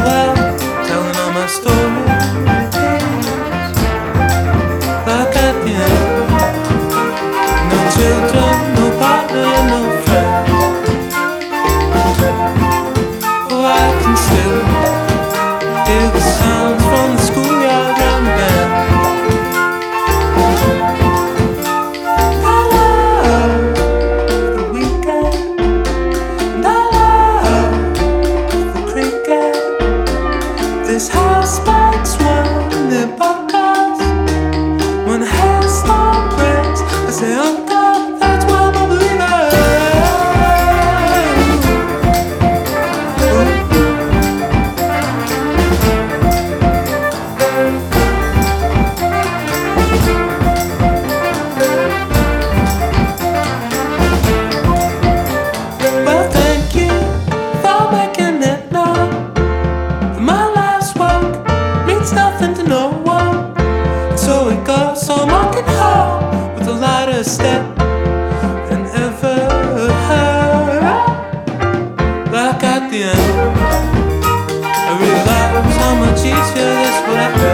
while, telling all my stories. Like at the end, no children, no partner, no friend. Oh, I can still hear the sounds from the schoolyard round the bend. I love the weekend, and I love the cricket. This house spikes one, their podcast. When the hailstorm breaks, I say, oh God, that's why I'm a believer. Well, thank you for making it known that my life's work means nothing to no one. And so it goes, so I'm walking home with a lighter step than ever had. Like at the end, I realize how much easier this would have been.